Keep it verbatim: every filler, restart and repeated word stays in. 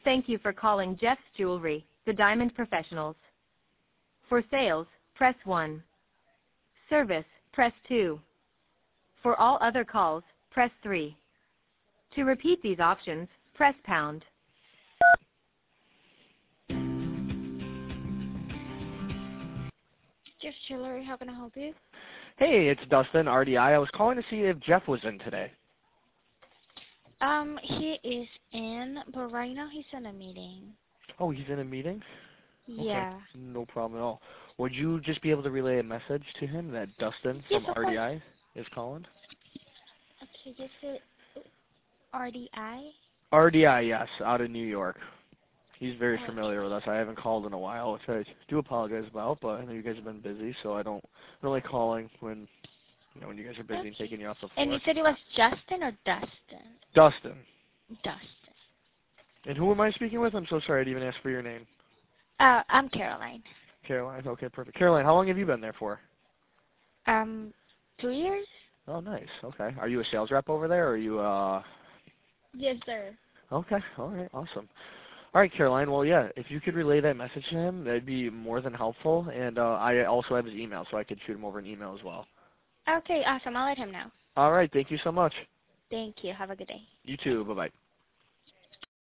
Thank you for calling Jeff's Jewelry, the Diamond Professionals. For sales, press one. Service, press two. For all other calls, press three. To repeat these options, press pound. Jeff's Jewelry, how can I help you? Hey, it's Dustin, R D I. I was calling to see if Jeff was in today. Um, he is in, but right now he's in a meeting. Oh, he's in a meeting? Yeah. Okay, no problem at all. Would you just be able to relay a message to him that Dustin Yes, from of R D I course. is calling? Okay, just it R D I? R D I, yes, out of New York. He's very Oh, familiar with us. I haven't called in a while, which I do apologize about, but I know you guys have been busy, so I don't really calling when you know when you guys are busy and okay. taking you off the And floor. you said it was Justin or Dustin? Dustin. Dustin. And who am I speaking with? I'm so sorry I didn't even ask for your name. Uh, I'm Caroline. Caroline. Okay, perfect. Caroline, how long have you been there for? Um, two years? Oh, nice. Okay. Are you a sales rep over there, or are you, uh... Yes, sir. Okay. All right. Awesome. All right, Caroline. Well, yeah, if you could relay that message to him, that'd be more than helpful. And uh, I also have his email, so I could shoot him over an email as well. Okay, awesome. I'll let him know. All right. Thank you so much. Thank you. Have a good day. You too. Bye-bye.